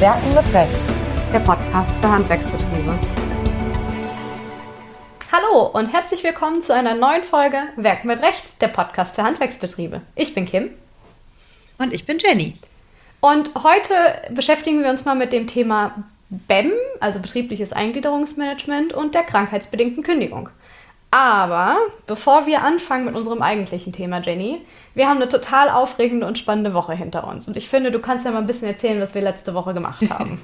Werken mit Recht, der Podcast für Handwerksbetriebe. Hallo und herzlich willkommen zu einer neuen Folge Werken mit Recht, der Podcast für Handwerksbetriebe. Ich bin Kim. Und ich bin Jenny. Und heute beschäftigen wir uns mal mit dem Thema BEM, also betriebliches Eingliederungsmanagement und der krankheitsbedingten Kündigung. Aber bevor wir anfangen mit unserem eigentlichen Thema, Jenny, wir haben eine total aufregende und spannende Woche hinter uns. Und ich finde, du kannst ja mal ein bisschen erzählen, was wir letzte Woche gemacht haben.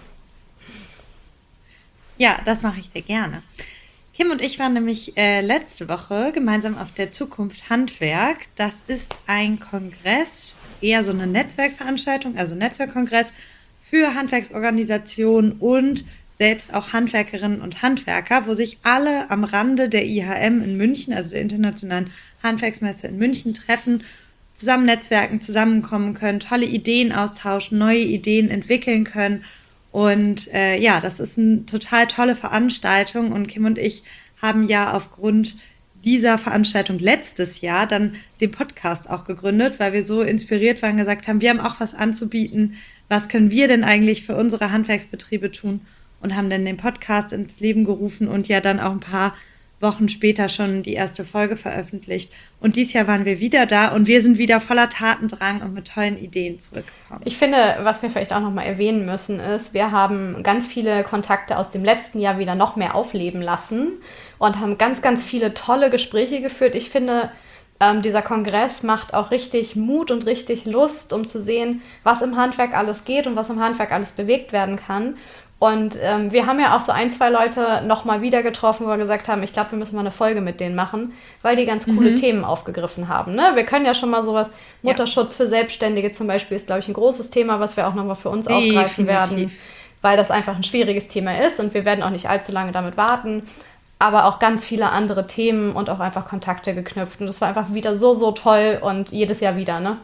Ja, das mache ich sehr gerne. Kim und ich waren nämlich letzte Woche gemeinsam auf der Zukunft Handwerk. Das ist ein Kongress, eher so eine Netzwerkveranstaltung, also Netzwerkkongress für Handwerksorganisationen und selbst auch Handwerkerinnen und Handwerker, wo sich alle am Rande der IHM in München, also der Internationalen Handwerksmesse in München, treffen, zusammen netzwerken, zusammenkommen können, tolle Ideen austauschen, neue Ideen entwickeln können. Und ja, das ist eine total tolle Veranstaltung. Und Kim und ich haben ja aufgrund dieser Veranstaltung letztes Jahr dann den Podcast auch gegründet, weil wir so inspiriert waren, gesagt haben, wir haben auch was anzubieten. Was können wir denn eigentlich für unsere Handwerksbetriebe tun? Und haben dann den Podcast ins Leben gerufen und ja dann auch ein paar Wochen später schon die erste Folge veröffentlicht. Und dieses Jahr waren wir wieder da und wir sind wieder voller Tatendrang und mit tollen Ideen zurückgekommen. Ich finde, was wir vielleicht auch nochmal erwähnen müssen, ist, wir haben ganz viele Kontakte aus dem letzten Jahr wieder noch mehr aufleben lassen und haben ganz, ganz viele tolle Gespräche geführt. Ich finde, dieser Kongress macht auch richtig Mut und richtig Lust, um zu sehen, was im Handwerk alles geht und was im Handwerk alles bewegt werden kann. Und wir haben ja auch so ein, zwei Leute nochmal wieder getroffen, wo wir gesagt haben, ich glaube, wir müssen mal eine Folge mit denen machen, weil die ganz coole Themen aufgegriffen haben. Ne? Wir können ja schon mal sowas, Mutterschutz für Selbstständige zum Beispiel ist, glaube ich, ein großes Thema, was wir auch nochmal für uns aufgreifen werden, weil das einfach ein schwieriges Thema ist und wir werden auch nicht allzu lange damit warten. Aber auch ganz viele andere Themen und auch einfach Kontakte geknüpft. Und das war einfach wieder so, so toll und jedes Jahr wieder, ne?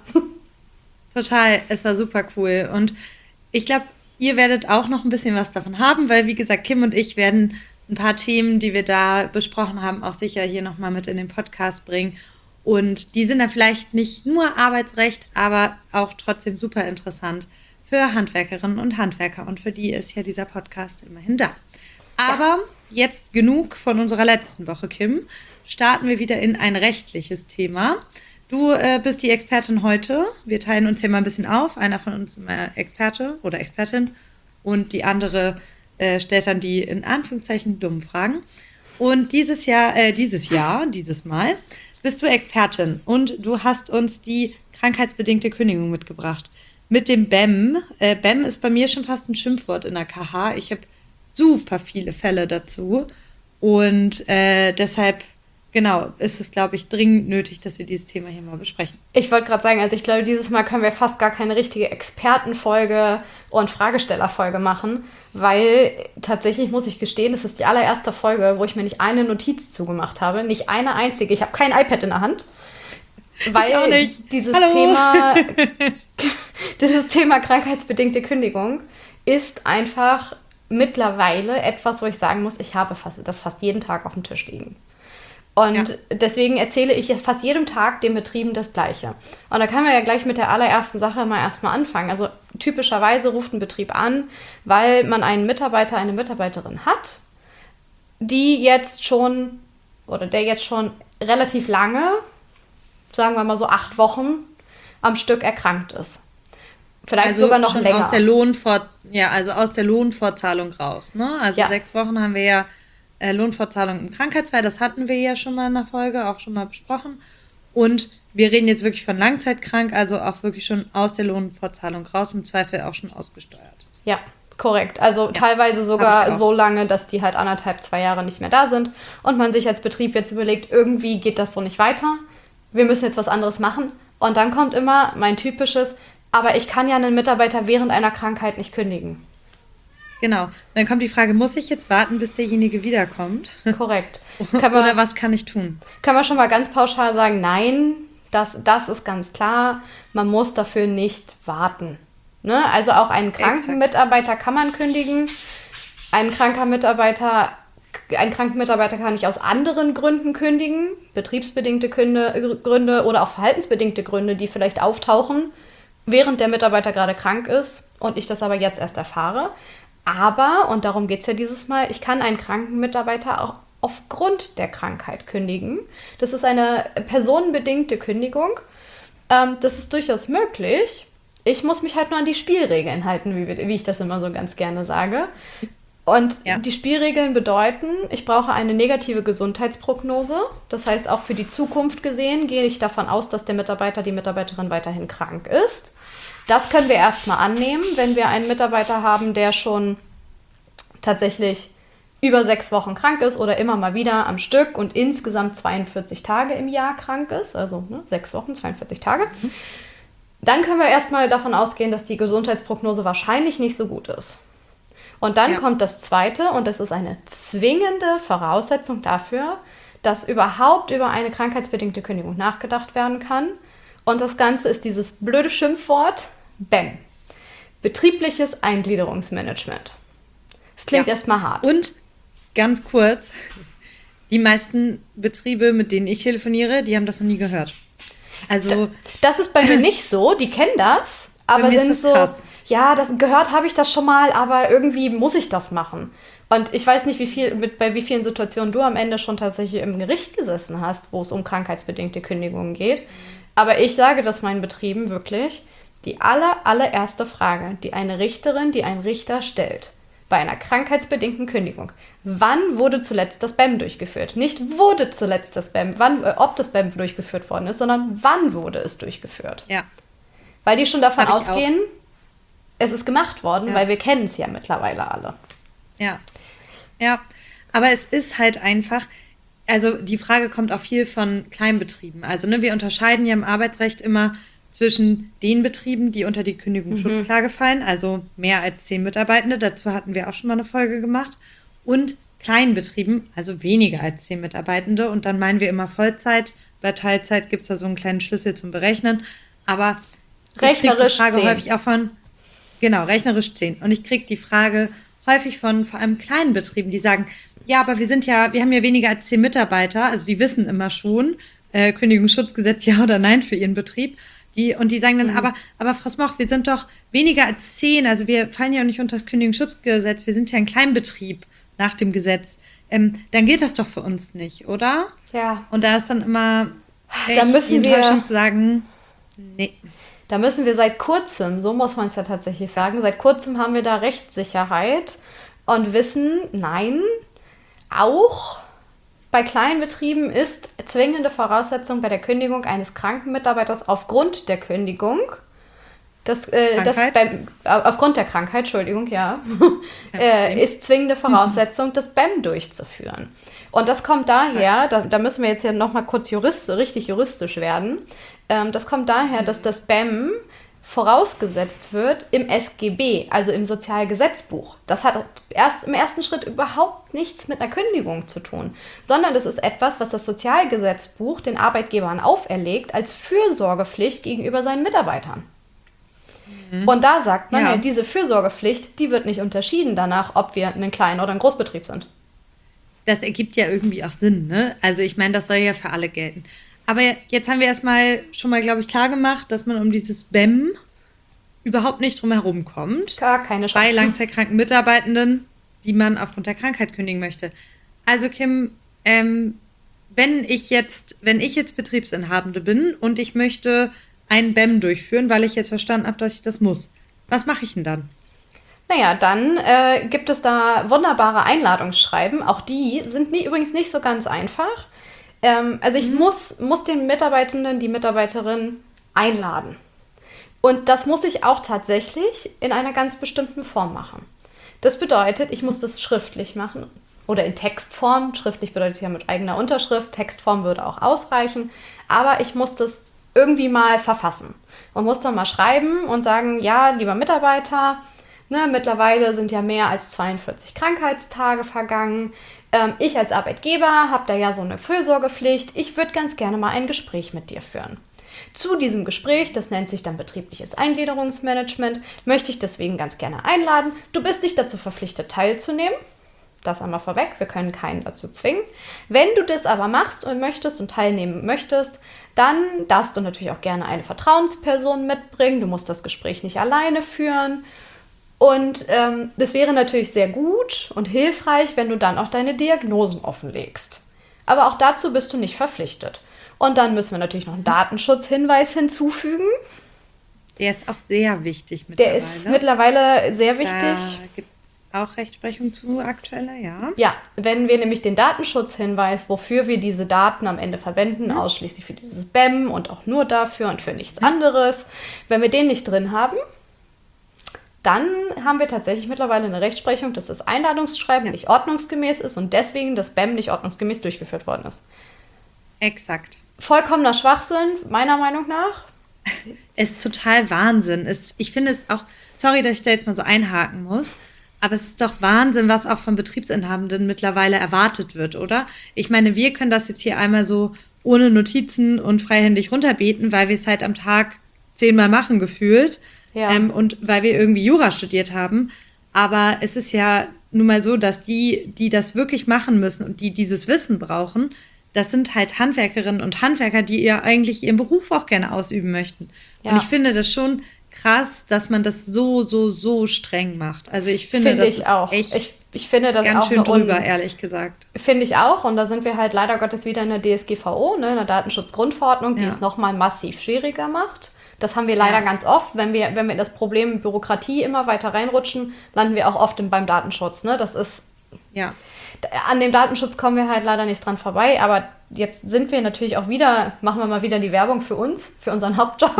Total, es war super cool. Und ich glaube, ihr werdet auch noch ein bisschen was davon haben, weil, wie gesagt, Kim und ich werden ein paar Themen, die wir da besprochen haben, auch sicher hier nochmal mit in den Podcast bringen. Und die sind dann vielleicht nicht nur Arbeitsrecht, aber auch trotzdem super interessant für Handwerkerinnen und Handwerker. Und für die ist ja dieser Podcast immerhin da. Aber jetzt genug von unserer letzten Woche, Kim. Starten wir wieder in ein rechtliches Thema. Du bist die Expertin heute. Wir teilen uns hier mal ein bisschen auf. Einer von uns ist immer Experte oder Expertin und die andere stellt dann die in Anführungszeichen dummen Fragen. Und dieses Mal bist du Expertin und du hast uns die krankheitsbedingte Kündigung mitgebracht. Mit dem BEM. BEM ist bei mir schon fast ein Schimpfwort in der KH. Ich habe super viele Fälle dazu und deshalb genau, ist es, glaube ich, dringend nötig, dass wir dieses Thema hier mal besprechen. Ich wollte gerade sagen, also ich glaube, dieses Mal können wir fast gar keine richtige Expertenfolge und Fragestellerfolge machen, weil tatsächlich, muss ich gestehen, es ist die allererste Folge, wo ich mir nicht eine Notiz zugemacht habe, nicht eine einzige. Ich habe kein iPad in der Hand, weil ich auch nicht. Dieses Thema krankheitsbedingte Kündigung ist einfach mittlerweile etwas, wo ich sagen muss, ich habe das fast jeden Tag auf dem Tisch liegen. Und deswegen erzähle ich fast jedem Tag den Betrieben das Gleiche. Und da können wir ja gleich mit der allerersten Sache mal erstmal anfangen. Also typischerweise ruft ein Betrieb an, weil man einen Mitarbeiter, eine Mitarbeiterin hat, der jetzt schon relativ lange, sagen wir mal so 8 Wochen am Stück erkrankt ist. Vielleicht also sogar noch länger. Aus der Lohnfortzahlung raus. Ne? Also 6 Wochen haben wir ja Lohnfortzahlung im Krankheitsfall, das hatten wir ja schon mal in der Folge, auch schon mal besprochen. Und wir reden jetzt wirklich von langzeitkrank, also auch wirklich schon aus der Lohnfortzahlung raus, im Zweifel auch schon ausgesteuert. Ja, korrekt. Also teilweise sogar so lange, dass die halt 1,5, 2 Jahre nicht mehr da sind und man sich als Betrieb jetzt überlegt, irgendwie geht das so nicht weiter, wir müssen jetzt was anderes machen. Und dann kommt immer mein typisches, aber ich kann ja einen Mitarbeiter während einer Krankheit nicht kündigen. Genau. Dann kommt die Frage, muss ich jetzt warten, bis derjenige wiederkommt? Korrekt. Oder was kann ich tun? Können wir schon mal ganz pauschal sagen, nein, das ist ganz klar, man muss dafür nicht warten. Ne? Also auch einen kranken Mitarbeiter kann man kündigen. Ein kranken Mitarbeiter kann ich aus anderen Gründen kündigen, betriebsbedingte Gründe oder auch verhaltensbedingte Gründe, die vielleicht auftauchen, während der Mitarbeiter gerade krank ist und ich das aber jetzt erst erfahre. Aber, und darum geht es ja dieses Mal, ich kann einen kranken Mitarbeiter auch aufgrund der Krankheit kündigen. Das ist eine personenbedingte Kündigung. Das ist durchaus möglich. Ich muss mich halt nur an die Spielregeln halten, wie ich das immer so ganz gerne sage. Und die Spielregeln bedeuten, ich brauche eine negative Gesundheitsprognose. Das heißt, auch für die Zukunft gesehen gehe ich davon aus, dass der Mitarbeiter, die Mitarbeiterin weiterhin krank ist. Das können wir erstmal annehmen, wenn wir einen Mitarbeiter haben, der schon tatsächlich über 6 Wochen krank ist oder immer mal wieder am Stück und insgesamt 42 Tage im Jahr krank ist. Also 6 Wochen, 42 Tage. Dann können wir erstmal davon ausgehen, dass die Gesundheitsprognose wahrscheinlich nicht so gut ist. Und dann kommt das Zweite, und das ist eine zwingende Voraussetzung dafür, dass überhaupt über eine krankheitsbedingte Kündigung nachgedacht werden kann. Und das Ganze ist dieses blöde Schimpfwort BEM. Betriebliches Eingliederungsmanagement. Das klingt erstmal hart. Und ganz kurz, die meisten Betriebe, mit denen ich telefoniere, die haben das noch nie gehört. Also das ist bei mir nicht so, die kennen das, aber sind so, krass. Ja, das gehört habe ich das schon mal, aber irgendwie muss ich das machen. Und ich weiß nicht, bei wie vielen Situationen du am Ende schon tatsächlich im Gericht gesessen hast, wo es um krankheitsbedingte Kündigungen geht. Aber ich sage das meinen Betrieben wirklich, die allererste Frage, die eine Richterin, die ein Richter stellt, bei einer krankheitsbedingten Kündigung. Wann wurde zuletzt das BEM durchgeführt? Nicht wurde zuletzt das BEM, ob das BEM durchgeführt worden ist, sondern wann wurde es durchgeführt? Ja. Weil die schon davon ausgehen, es ist gemacht worden, weil wir kennen es ja mittlerweile alle. Ja. Ja, aber es ist halt einfach, also die Frage kommt auch viel von Kleinbetrieben. Also wir unterscheiden ja im Arbeitsrecht immer zwischen den Betrieben, die unter die Kündigungsschutzklage fallen, also mehr als 10 Mitarbeitende, dazu hatten wir auch schon mal eine Folge gemacht, und Kleinbetrieben, also weniger als 10 Mitarbeitende, und dann meinen wir immer Vollzeit. Bei Teilzeit gibt es da so einen kleinen Schlüssel zum Berechnen, aber rechnerisch ich kriege die Frage 10. häufig auch rechnerisch 10. Und ich kriege die Frage häufig von vor allem kleinen Betrieben, die sagen, ja, aber wir haben ja weniger als 10 Mitarbeiter, also die wissen immer schon, Kündigungsschutzgesetz ja oder nein für ihren Betrieb. Und die sagen dann, aber Frau Smoch, wir sind doch weniger als 10, also wir fallen ja auch nicht unter das Kündigungsschutzgesetz, wir sind ja ein Kleinbetrieb nach dem Gesetz. Dann geht das doch für uns nicht, oder? Ja. Und da ist dann immer da müssen die Enttäuschung zu sagen, nee. Da müssen wir seit kurzem, so muss man es ja tatsächlich sagen, seit kurzem haben wir da Rechtssicherheit und wissen, nein, auch bei kleinen Betrieben ist zwingende Voraussetzung bei der Kündigung eines kranken Mitarbeiters aufgrund der Kündigung, aufgrund der Krankheit, Entschuldigung, ist zwingende Voraussetzung, das BEM durchzuführen. Und das kommt daher, da müssen wir jetzt ja nochmal kurz richtig juristisch werden, das kommt daher, dass das BEM vorausgesetzt wird im SGB, also im Sozialgesetzbuch. Das hat im ersten Schritt überhaupt nichts mit einer Kündigung zu tun, sondern das ist etwas, was das Sozialgesetzbuch den Arbeitgebern auferlegt als Fürsorgepflicht gegenüber seinen Mitarbeitern. Und da sagt man, diese Fürsorgepflicht, die wird nicht unterschieden danach, ob wir ein Klein- oder ein Großbetrieb sind. Das ergibt ja irgendwie auch Sinn, ne? Also ich meine, das soll ja für alle gelten. Aber jetzt haben wir schon mal, glaube ich, klar gemacht, dass man um dieses BEM überhaupt nicht drum herum kommt. Gar keine Chance. Bei langzeitkranken Mitarbeitenden, die man aufgrund der Krankheit kündigen möchte. Also Kim, wenn ich jetzt Betriebsinhabende bin und ich möchte ein BEM durchführen, weil ich jetzt verstanden habe, dass ich das muss, was mache ich denn dann? Naja, dann gibt es da wunderbare Einladungsschreiben. Auch die sind übrigens nicht so ganz einfach. Also ich muss den Mitarbeitenden, die Mitarbeiterin einladen. Und das muss ich auch tatsächlich in einer ganz bestimmten Form machen. Das bedeutet, ich muss das schriftlich machen oder in Textform. Schriftlich bedeutet ja mit eigener Unterschrift. Textform würde auch ausreichen. Aber ich muss das irgendwie mal verfassen und muss dann mal schreiben und sagen, ja, lieber Mitarbeiter, mittlerweile sind ja mehr als 42 Krankheitstage vergangen. Ich als Arbeitgeber habe da ja so eine Fürsorgepflicht. Ich würde ganz gerne mal ein Gespräch mit dir führen. Zu diesem Gespräch, das nennt sich dann betriebliches Eingliederungsmanagement, möchte ich deswegen ganz gerne einladen. Du bist nicht dazu verpflichtet, teilzunehmen. Das einmal vorweg, wir können keinen dazu zwingen. Wenn du das aber machst und möchtest und teilnehmen möchtest, dann darfst du natürlich auch gerne eine Vertrauensperson mitbringen. Du musst das Gespräch nicht alleine führen. Und das wäre natürlich sehr gut und hilfreich, wenn du dann auch deine Diagnosen offenlegst. Aber auch dazu bist du nicht verpflichtet. Und dann müssen wir natürlich noch einen Datenschutzhinweis hinzufügen. Der ist auch sehr wichtig mittlerweile. Der ist mittlerweile sehr wichtig. Da gibt es auch Rechtsprechung zu aktueller, ja. Ja, wenn wir nämlich den Datenschutzhinweis, wofür wir diese Daten am Ende verwenden, ausschließlich für dieses BEM und auch nur dafür und für nichts anderes, wenn wir den nicht drin haben, dann haben wir tatsächlich mittlerweile eine Rechtsprechung, dass das Einladungsschreiben nicht ordnungsgemäß ist und deswegen das BEM nicht ordnungsgemäß durchgeführt worden ist. Exakt. Vollkommener Schwachsinn, meiner Meinung nach. Ist total Wahnsinn. Ich finde es auch, sorry, dass ich da jetzt mal so einhaken muss, aber es ist doch Wahnsinn, was auch von Betriebsinhabenden mittlerweile erwartet wird, oder? Ich meine, wir können das jetzt hier einmal so ohne Notizen und freihändig runterbeten, weil wir es halt am Tag 10-mal machen gefühlt. Ja. Und weil wir irgendwie Jura studiert haben. Aber es ist ja nun mal so, dass die das wirklich machen müssen und die dieses Wissen brauchen, das sind halt Handwerkerinnen und Handwerker, die ja eigentlich ihren Beruf auch gerne ausüben möchten. Ja. Und ich finde das schon krass, dass man das so streng macht. Also ich finde, das ist auch. echt Ich finde das ganz auch schön drüber, ehrlich gesagt. Finde ich auch. Und da sind wir halt leider Gottes wieder in der DSGVO, ne, in der Datenschutzgrundverordnung, die es nochmal massiv schwieriger macht. Das haben wir leider ganz oft. Wenn wir in das Problem Bürokratie immer weiter reinrutschen, landen wir auch oft beim Datenschutz. Ne? Das ist... Ja. An dem Datenschutz kommen wir halt leider nicht dran vorbei, aber jetzt sind wir natürlich auch wieder, machen wir mal wieder die Werbung für uns, für unseren Hauptjob.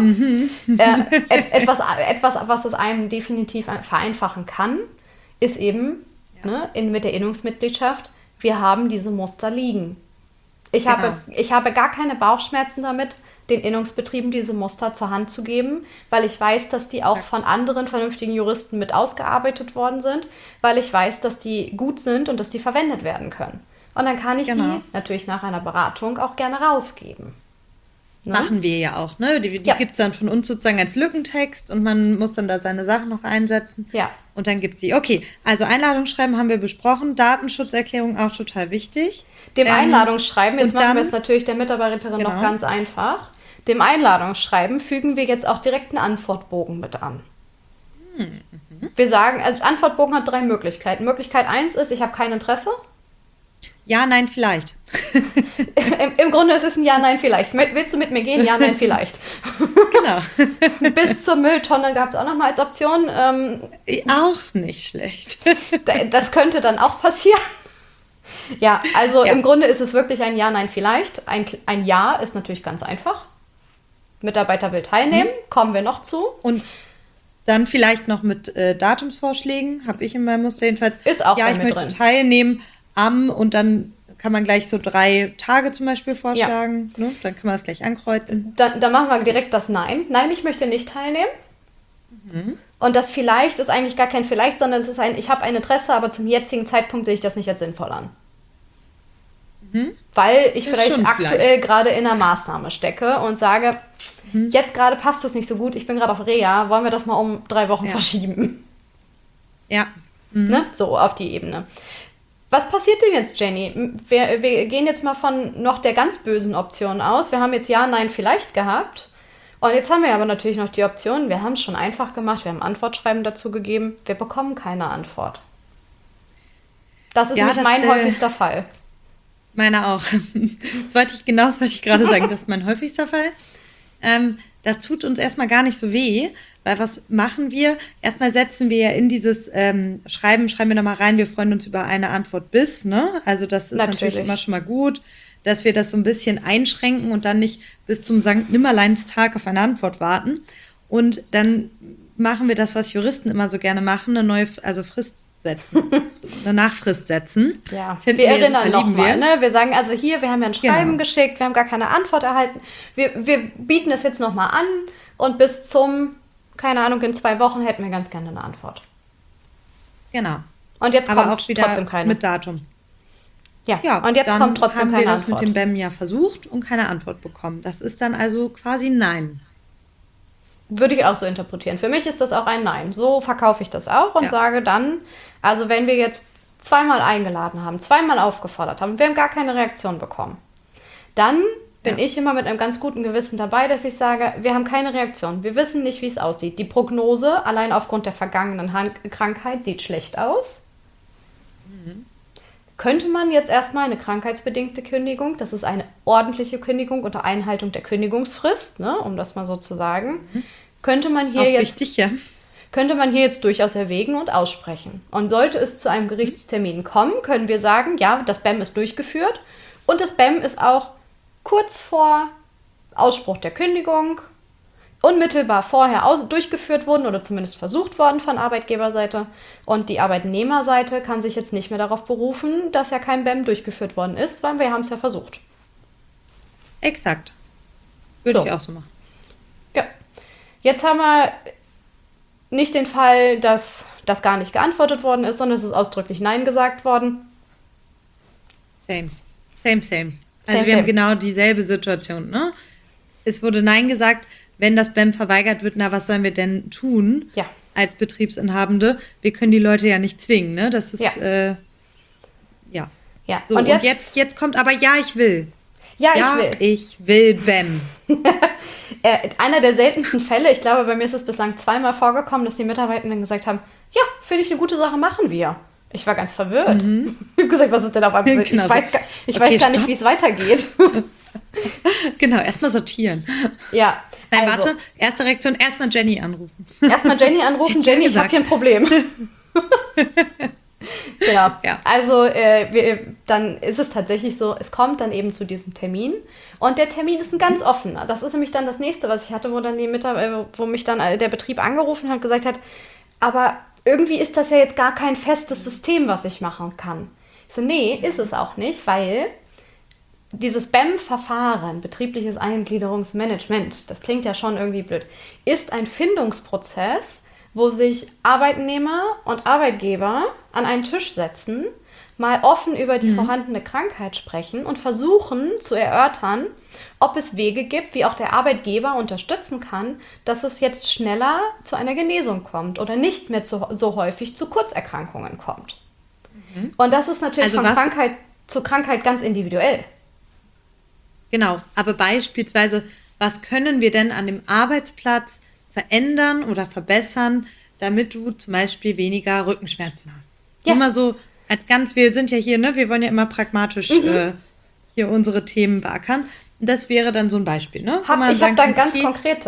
Etwas, was es einem definitiv vereinfachen kann, ist eben mit der Innungsmitgliedschaft, wir haben diese Muster liegen. Ich habe gar keine Bauchschmerzen damit, den Innungsbetrieben diese Muster zur Hand zu geben, weil ich weiß, dass die auch von anderen vernünftigen Juristen mit ausgearbeitet worden sind, weil ich weiß, dass die gut sind und dass die verwendet werden können. Und dann kann ich die natürlich nach einer Beratung auch gerne rausgeben. Ne? Machen wir ja auch, ne? Die gibt es dann von uns sozusagen als Lückentext und man muss dann da seine Sachen noch einsetzen. Ja. Und dann gibt es sie. Okay, also Einladungsschreiben haben wir besprochen, Datenschutzerklärung auch total wichtig. Dem Einladungsschreiben, jetzt machen wir es natürlich der Mitarbeiterin noch ganz einfach. Dem Einladungsschreiben fügen wir jetzt auch direkt einen Antwortbogen mit an. Wir sagen, also Antwortbogen hat 3 Möglichkeiten. Möglichkeit 1 ist, ich habe kein Interesse. Ja, nein, vielleicht. Im Grunde ist es ein Ja, Nein, vielleicht. Willst du mit mir gehen? Ja, Nein, vielleicht. Genau. Bis zur Mülltonne gab es auch nochmal als Option. Auch nicht schlecht. Das könnte dann auch passieren. Ja, also im Grunde ist es wirklich ein Ja, Nein, vielleicht. Ein Ja ist natürlich ganz einfach. Mitarbeiter will teilnehmen, kommen wir noch zu. Und dann vielleicht noch mit Datumsvorschlägen, habe ich in meinem Muster jedenfalls. Ist auch ja, ich möchte teilnehmen und dann kann man gleich so 3 Tage zum Beispiel vorschlagen. Ja. Ne? Dann kann man das gleich ankreuzen. Dann machen wir direkt das Nein. Nein, ich möchte nicht teilnehmen. Und das Vielleicht ist eigentlich gar kein Vielleicht, sondern es ist ich habe ein Interesse, aber zum jetzigen Zeitpunkt sehe ich das nicht als sinnvoll an. Weil ich vielleicht aktuell gerade in einer Maßnahme stecke und sage, jetzt gerade passt das nicht so gut, ich bin gerade auf Reha, wollen wir das mal um 3 Wochen verschieben? Ja. Ne? So, auf die Ebene. Was passiert denn jetzt, Jenny? Wir gehen jetzt mal von noch der ganz bösen Option aus. Wir haben jetzt Ja, Nein, vielleicht gehabt. Und jetzt haben wir aber natürlich noch die Option, wir haben es schon einfach gemacht, wir haben Antwortschreiben dazu gegeben, wir bekommen keine Antwort. Das ist nicht mein häufigster Fall. Meiner auch. Das wollte ich gerade sagen, das ist mein häufigster Fall. Das tut uns erstmal gar nicht so weh, weil was machen wir? Erstmal setzen wir ja in dieses schreiben wir nochmal rein, wir freuen uns über eine Antwort bis, ne? Also das ist natürlich immer schon mal gut, dass wir das so ein bisschen einschränken und dann nicht bis zum Sankt Nimmerleinstag auf eine Antwort warten. Und dann machen wir das, was Juristen immer so gerne machen, eine neue, Frist setzen, eine Nachfrist setzen. Ja, wir erinnern nochmal, ne? Wir sagen also hier, wir haben ja ein Schreiben geschickt, wir haben gar keine Antwort erhalten. Wir bieten das jetzt nochmal an und bis zum, keine Ahnung, in 2 Wochen hätten wir ganz gerne eine Antwort. Genau. Und jetzt aber kommt auch wieder trotzdem keine. Mit Datum. Ja, und jetzt kommt trotzdem keine Antwort. Dann haben wir das mit dem BEM ja versucht und keine Antwort bekommen. Das ist dann also quasi Nein. Würde ich auch so interpretieren. Für mich ist das auch ein Nein. So verkaufe ich das auch und sage dann, also wenn wir jetzt zweimal eingeladen haben, zweimal aufgefordert haben und wir haben gar keine Reaktion bekommen, dann bin ich immer mit einem ganz guten Gewissen dabei, dass ich sage, wir haben keine Reaktion. Wir wissen nicht, wie es aussieht. Die Prognose, allein aufgrund der vergangenen Krankheit, sieht schlecht aus. Könnte man jetzt erstmal eine krankheitsbedingte Kündigung, das ist eine ordentliche Kündigung unter Einhaltung der Kündigungsfrist, ne, um das mal so zu sagen, könnte man hier jetzt durchaus erwägen und aussprechen. Und sollte es zu einem Gerichtstermin kommen, können wir sagen, ja, das BEM ist durchgeführt und das BEM ist auch kurz vor Ausspruch der Kündigung, unmittelbar vorher durchgeführt worden oder zumindest versucht worden von Arbeitgeberseite. Und die Arbeitnehmerseite kann sich jetzt nicht mehr darauf berufen, dass ja kein BEM durchgeführt worden ist, weil wir haben es ja versucht. Exakt. Würde ich auch so machen. Ja. Jetzt haben wir nicht den Fall, dass das gar nicht geantwortet worden ist, sondern es ist ausdrücklich Nein gesagt worden. Same. Also wir haben genau dieselbe Situation, ne? Es wurde Nein gesagt, wenn das BEM verweigert wird, na, was sollen wir denn tun als Betriebsinhabende? Wir können die Leute ja nicht zwingen, ne? Das ist, ja. So, und jetzt kommt aber, ich will. Ich will BEM. Einer der seltensten Fälle, ich glaube, bei mir ist es bislang zweimal vorgekommen, dass die Mitarbeitenden gesagt haben, ja, finde ich eine gute Sache, machen wir. Ich war ganz verwirrt. Ich habe gesagt, was ist denn auf einmal? Genau, ich weiß gar nicht, wie es weitergeht. Genau, erstmal sortieren. Ja. Nein, warte, erste Reaktion, erstmal Jenny anrufen. Jenny, ich habe hier ein Problem. Genau. Ja. Also dann ist es tatsächlich so, es kommt dann eben zu diesem Termin und der Termin ist ein ganz offener. Das ist nämlich dann das nächste, was ich hatte, wo mich dann der Betrieb angerufen hat und gesagt hat, aber irgendwie ist das ja jetzt gar kein festes System, was ich machen kann. Ich so, nee, ist es auch nicht, weil dieses BEM-Verfahren, betriebliches Eingliederungsmanagement, das klingt ja schon irgendwie blöd, ist ein Findungsprozess, wo sich Arbeitnehmer und Arbeitgeber an einen Tisch setzen, mal offen über die vorhandene Krankheit sprechen und versuchen zu erörtern, ob es Wege gibt, wie auch der Arbeitgeber unterstützen kann, dass es jetzt schneller zu einer Genesung kommt oder nicht mehr so häufig zu Kurzerkrankungen kommt. Und das ist natürlich von Krankheit zu Krankheit ganz individuell. Genau, aber beispielsweise, was können wir denn an dem Arbeitsplatz verändern oder verbessern, damit du zum Beispiel weniger Rückenschmerzen hast? Ja. Immer so wir sind ja hier, ne, wir wollen ja immer pragmatisch hier unsere Themen beackern. Das wäre dann so ein Beispiel, ne? Ich habe da ein ganz konkretes.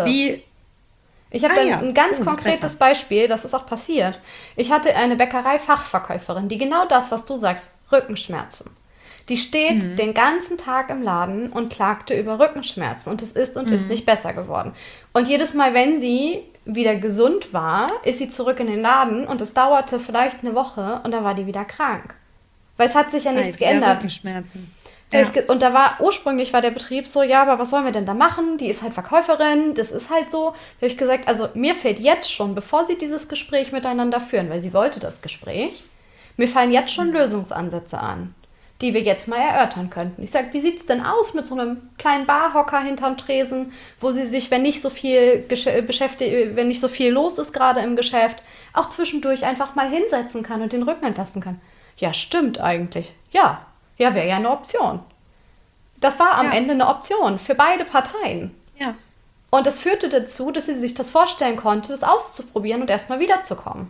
Ein ganz konkretes Beispiel, das ist auch passiert. Ich hatte eine Bäckerei-Fachverkäuferin, die genau das, was du sagst, Rückenschmerzen. Die steht den ganzen Tag im Laden und klagte über Rückenschmerzen und es ist nicht besser geworden. Und jedes Mal, wenn sie wieder gesund war, ist sie zurück in den Laden und es dauerte vielleicht eine Woche und dann war die wieder krank. Weil es hat sich ja nichts geändert. Rückenschmerzen. Ja. Und ursprünglich war der Betrieb so, ja, aber was sollen wir denn da machen? Die ist halt Verkäuferin, das ist halt so. Da habe ich gesagt, also mir fällt jetzt schon, bevor sie dieses Gespräch miteinander führen, weil sie wollte das Gespräch, mir fallen jetzt schon Lösungsansätze an, die wir jetzt mal erörtern könnten. Ich sage, wie sieht es denn aus mit so einem kleinen Barhocker hinterm Tresen, wo sie sich, wenn nicht so viel wenn nicht so viel los ist gerade im Geschäft, auch zwischendurch einfach mal hinsetzen kann und den Rücken entlasten kann. Ja, stimmt eigentlich. Ja, wäre ja eine Option. Das war am Ende eine Option für beide Parteien. Ja. Und das führte dazu, dass sie sich das vorstellen konnte, das auszuprobieren und erstmal wiederzukommen.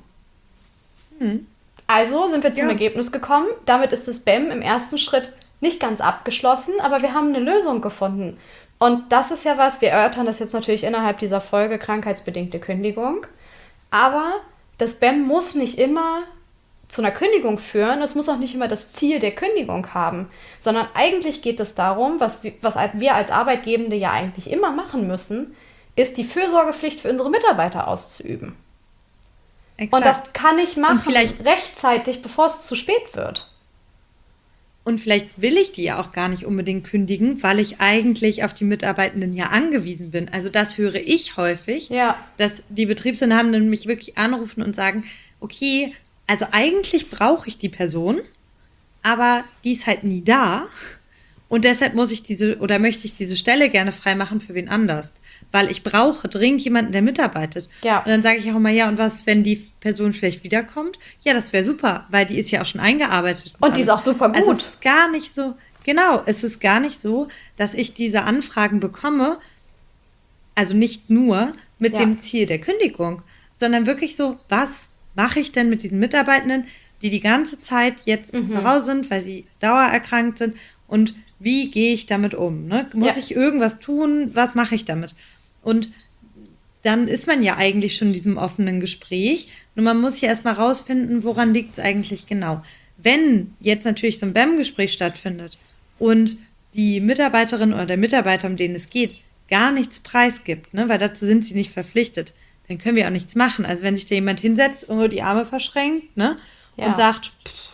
Also sind wir zum Ergebnis gekommen. Damit ist das BEM im ersten Schritt nicht ganz abgeschlossen, aber wir haben eine Lösung gefunden. Und das ist ja was, wir erörtern das jetzt natürlich innerhalb dieser Folge krankheitsbedingte Kündigung. Aber das BEM muss nicht immer zu einer Kündigung führen, es muss auch nicht immer das Ziel der Kündigung haben, sondern eigentlich geht es darum, was wir als Arbeitgebende ja eigentlich immer machen müssen, ist die Fürsorgepflicht für unsere Mitarbeiter auszuüben. Exakt. Und das kann ich machen, rechtzeitig, bevor es zu spät wird. Und vielleicht will ich die ja auch gar nicht unbedingt kündigen, weil ich eigentlich auf die Mitarbeitenden ja angewiesen bin. Also das höre ich häufig, dass die Betriebsinhabenden mich wirklich anrufen und sagen, okay, also eigentlich brauche ich die Person, aber die ist halt nie da. Und deshalb möchte ich diese Stelle gerne freimachen für wen anders. Weil ich brauche dringend jemanden, der mitarbeitet. Ja. Und dann sage ich auch immer, ja, und was, wenn die Person vielleicht wiederkommt? Ja, das wäre super, weil die ist ja auch schon eingearbeitet. Und die ist auch super gut. Also es ist gar nicht so, genau, es ist gar nicht so, dass ich diese Anfragen bekomme, also nicht nur mit dem Ziel der Kündigung, sondern wirklich so, was mache ich denn mit diesen Mitarbeitenden, die ganze Zeit jetzt zu Hause sind, weil sie dauererkrankt sind, und wie gehe ich damit um? Ne? Muss ich irgendwas tun? Was mache ich damit? Und dann ist man ja eigentlich schon in diesem offenen Gespräch. Nur man muss ja erstmal rausfinden, woran liegt es eigentlich genau. Wenn jetzt natürlich so ein BEM-Gespräch stattfindet und die Mitarbeiterin oder der Mitarbeiter, um den es geht, gar nichts preisgibt, ne? Weil dazu sind sie nicht verpflichtet, dann können wir auch nichts machen. Also wenn sich da jemand hinsetzt und nur die Arme verschränkt, ne? Und sagt,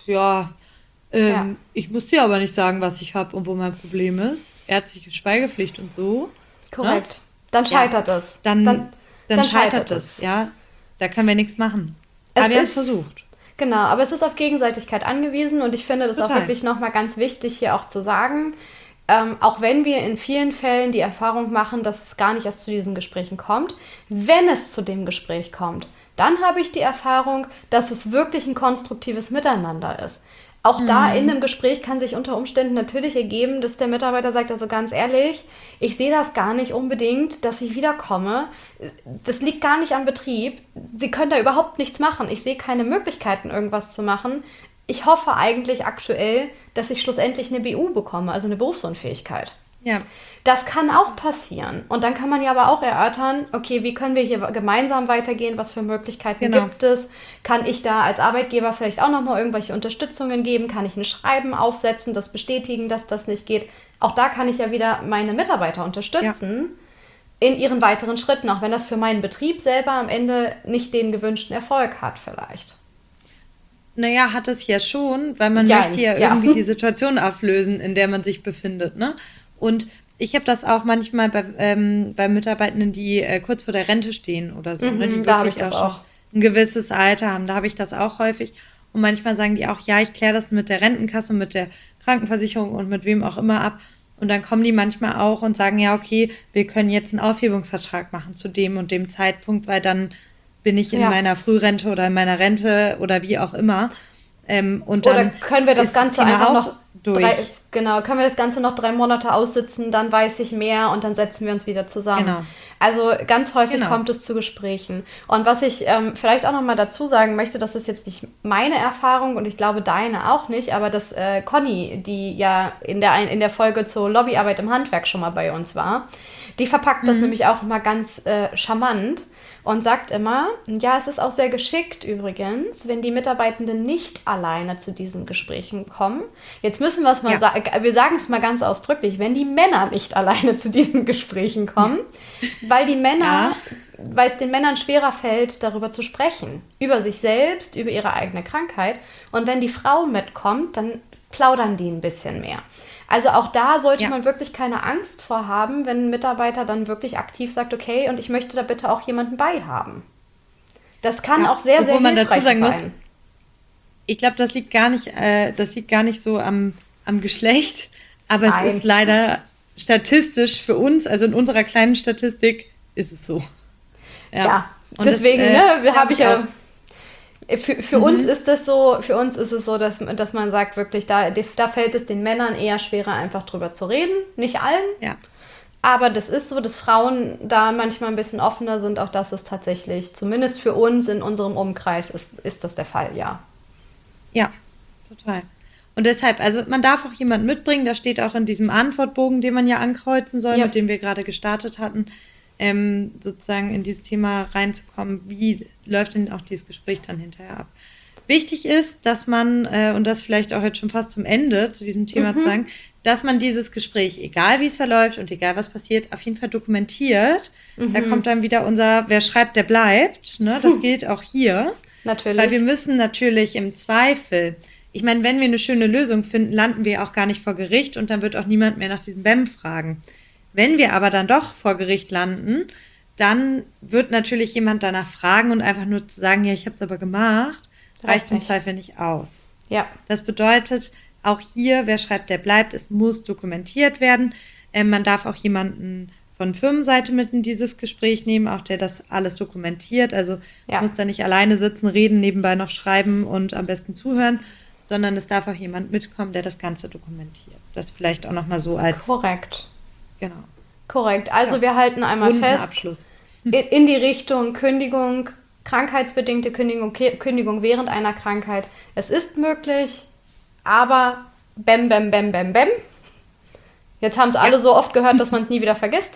ich muss dir aber nicht sagen, was ich habe und wo mein Problem ist. Ärztliche Schweigepflicht und so. Korrekt. Ne? Dann scheitert es. Dann scheitert es. Ja, da können wir nichts machen. Aber wir haben es versucht. Genau, aber es ist auf Gegenseitigkeit angewiesen und ich finde das Total. auch wirklich nochmal ganz wichtig hier auch zu sagen, auch wenn wir in vielen Fällen die Erfahrung machen, dass es gar nicht erst zu diesen Gesprächen kommt, wenn es zu dem Gespräch kommt, dann habe ich die Erfahrung, dass es wirklich ein konstruktives Miteinander ist. Auch da in dem Gespräch kann sich unter Umständen natürlich ergeben, dass der Mitarbeiter sagt, also ganz ehrlich, ich sehe das gar nicht unbedingt, dass ich wiederkomme. Das liegt gar nicht am Betrieb. Sie können da überhaupt nichts machen. Ich sehe keine Möglichkeiten, irgendwas zu machen. Ich hoffe eigentlich aktuell, dass ich schlussendlich eine BU bekomme, also eine Berufsunfähigkeit. Ja. Das kann auch passieren. Und dann kann man ja aber auch erörtern, okay, wie können wir hier gemeinsam weitergehen? Was für Möglichkeiten gibt es? Kann ich da als Arbeitgeber vielleicht auch nochmal irgendwelche Unterstützungen geben? Kann ich ein Schreiben aufsetzen, das bestätigen, dass das nicht geht? Auch da kann ich ja wieder meine Mitarbeiter unterstützen in ihren weiteren Schritten, auch wenn das für meinen Betrieb selber am Ende nicht den gewünschten Erfolg hat vielleicht. Naja, hat es ja schon, weil man möchte ja irgendwie die Situation auflösen, in der man sich befindet, ne? Und ich habe das auch manchmal bei Mitarbeitenden, die kurz vor der Rente stehen oder so, ne? Die wirklich auch schon ein gewisses Alter haben. Da habe ich das auch häufig. Und manchmal sagen die auch, ja, ich kläre das mit der Rentenkasse, mit der Krankenversicherung und mit wem auch immer ab. Und dann kommen die manchmal auch und sagen, ja, okay, wir können jetzt einen Aufhebungsvertrag machen zu dem und dem Zeitpunkt, weil dann bin ich in meiner Frührente oder in meiner Rente oder wie auch immer. Und dann oder können wir das Ganze einfach noch durch. Können wir das Ganze noch 3 Monate aussitzen, dann weiß ich mehr und dann setzen wir uns wieder zusammen. Genau. Also ganz häufig kommt es zu Gesprächen. Und was ich vielleicht auch noch mal dazu sagen möchte, das ist jetzt nicht meine Erfahrung und ich glaube deine auch nicht, aber dass Conny, die ja in der Folge zur Lobbyarbeit im Handwerk schon mal bei uns war, die verpackt das nämlich auch mal ganz charmant und sagt immer, ja, es ist auch sehr geschickt übrigens, wenn die Mitarbeitenden nicht alleine zu diesen Gesprächen kommen. Jetzt müssen wir es mal sagen, wir sagen es mal ganz ausdrücklich, wenn die Männer nicht alleine zu diesen Gesprächen kommen, weil die Männer, weil es den Männern schwerer fällt, darüber zu sprechen, über sich selbst, über ihre eigene Krankheit. Und wenn die Frau mitkommt, dann plaudern die ein bisschen mehr. Also auch da sollte man wirklich keine Angst vor haben, wenn ein Mitarbeiter dann wirklich aktiv sagt, okay, und ich möchte da bitte auch jemanden bei haben. Das kann auch sehr, sehr hilfreich dazu sagen sein. Muss, ich glaube, das liegt gar nicht so am Geschlecht, aber es ist leider statistisch für uns, also in unserer kleinen Statistik ist es so. Ja, und deswegen habe ich ja... Für uns ist es so, dass man sagt, wirklich, da fällt es den Männern eher schwerer, einfach drüber zu reden. Nicht allen. Ja. Aber das ist so, dass Frauen da manchmal ein bisschen offener sind. Auch das ist tatsächlich, zumindest für uns in unserem Umkreis, ist das der Fall, ja. Ja, total. Und deshalb, also man darf auch jemanden mitbringen, da steht auch in diesem Antwortbogen, den man ja ankreuzen soll, mit dem wir gerade gestartet hatten, sozusagen in dieses Thema reinzukommen, wie läuft denn auch dieses Gespräch dann hinterher ab. Wichtig ist, dass man, und das vielleicht auch jetzt schon fast zum Ende zu diesem Thema zu sagen, dass man dieses Gespräch, egal wie es verläuft und egal was passiert, auf jeden Fall dokumentiert. Da kommt dann wieder unser, wer schreibt, der bleibt. Ne? Das gilt auch hier. Natürlich. Weil wir müssen natürlich im Zweifel, ich meine, wenn wir eine schöne Lösung finden, landen wir auch gar nicht vor Gericht und dann wird auch niemand mehr nach diesem BEM fragen. Wenn wir aber dann doch vor Gericht landen, dann wird natürlich jemand danach fragen und einfach nur zu sagen, ja, ich habe es aber gemacht, reicht im Zweifel nicht aus. Ja. Das bedeutet, auch hier, wer schreibt, der bleibt, es muss dokumentiert werden. Man darf auch jemanden von Firmenseite mit in dieses Gespräch nehmen, auch der das alles dokumentiert. Also muss da nicht alleine sitzen, reden, nebenbei noch schreiben und am besten zuhören, sondern es darf auch jemand mitkommen, der das Ganze dokumentiert. Das vielleicht auch nochmal so als... Korrekt. Genau. Korrekt. Also wir halten einmal fest, Abschluss. In die Richtung Kündigung, krankheitsbedingte Kündigung während einer Krankheit. Es ist möglich, aber bäm, bäm, bäm, bäm, bäm. Jetzt haben es alle so oft gehört, dass man es nie wieder vergisst.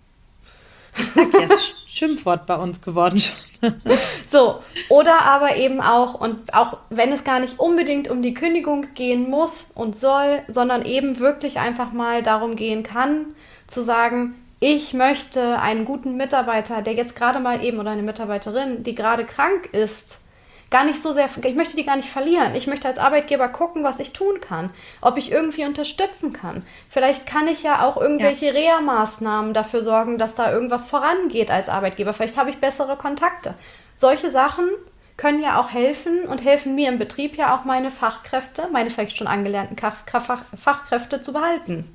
Ich sag ja, es ist Schimpfwort bei uns geworden schon. So, oder aber eben auch, und auch wenn es gar nicht unbedingt um die Kündigung gehen muss und soll, sondern eben wirklich einfach mal darum gehen kann, zu sagen, ich möchte einen guten Mitarbeiter, der jetzt gerade mal eben, oder eine Mitarbeiterin, die gerade krank ist, gar nicht so sehr, ich möchte die gar nicht verlieren. Ich möchte als Arbeitgeber gucken, was ich tun kann, ob ich irgendwie unterstützen kann. Vielleicht kann ich ja auch irgendwelche Reha-Maßnahmen dafür sorgen, dass da irgendwas vorangeht als Arbeitgeber. Vielleicht habe ich bessere Kontakte. Solche Sachen können ja auch helfen und helfen mir im Betrieb ja auch meine Fachkräfte, meine vielleicht schon angelernten Fachkräfte zu behalten.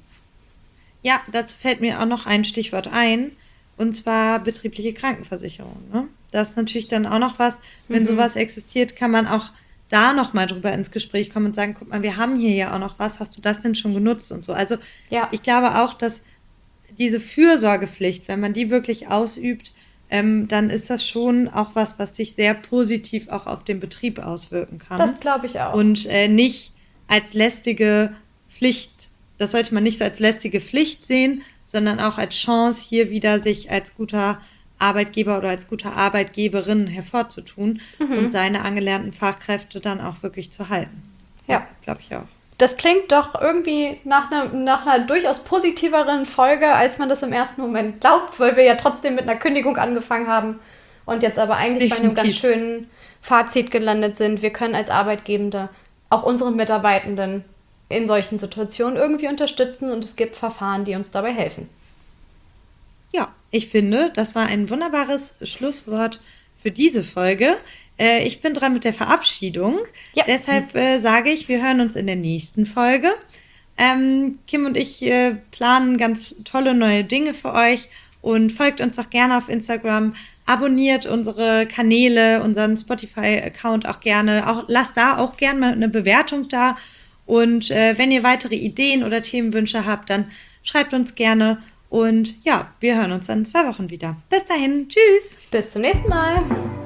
Ja, dazu fällt mir auch noch ein Stichwort ein, und zwar betriebliche Krankenversicherung. Ne? Das ist natürlich dann auch noch was, wenn sowas existiert, kann man auch da nochmal drüber ins Gespräch kommen und sagen, guck mal, wir haben hier ja auch noch was, hast du das denn schon genutzt und so. Also ich glaube auch, dass diese Fürsorgepflicht, wenn man die wirklich ausübt, dann ist das schon auch was sich sehr positiv auch auf den Betrieb auswirken kann. Das glaube ich auch. Und nicht als lästige Pflicht. Das sollte man nicht so als lästige Pflicht sehen, sondern auch als Chance, hier wieder sich als guter Arbeitgeber oder als gute Arbeitgeberin hervorzutun und seine angelernten Fachkräfte dann auch wirklich zu halten. Ja, glaube ich auch. Das klingt doch irgendwie nach einer durchaus positiveren Folge, als man das im ersten Moment glaubt, weil wir ja trotzdem mit einer Kündigung angefangen haben und jetzt aber eigentlich bei einem ganz schönen Fazit gelandet sind. Wir können als Arbeitgebende auch unsere Mitarbeitenden in solchen Situationen irgendwie unterstützen und es gibt Verfahren, die uns dabei helfen. Ja, ich finde, das war ein wunderbares Schlusswort für diese Folge. Ich bin dran mit der Verabschiedung. Ja. Deshalb sage ich, wir hören uns in der nächsten Folge. Kim und ich planen ganz tolle neue Dinge für euch und folgt uns doch gerne auf Instagram. Abonniert unsere Kanäle, unseren Spotify-Account auch gerne. Lasst da auch gerne mal eine Bewertung da. Und wenn ihr weitere Ideen oder Themenwünsche habt, dann schreibt uns gerne. Und ja, wir hören uns dann in 2 Wochen wieder. Bis dahin, tschüss. Bis zum nächsten Mal.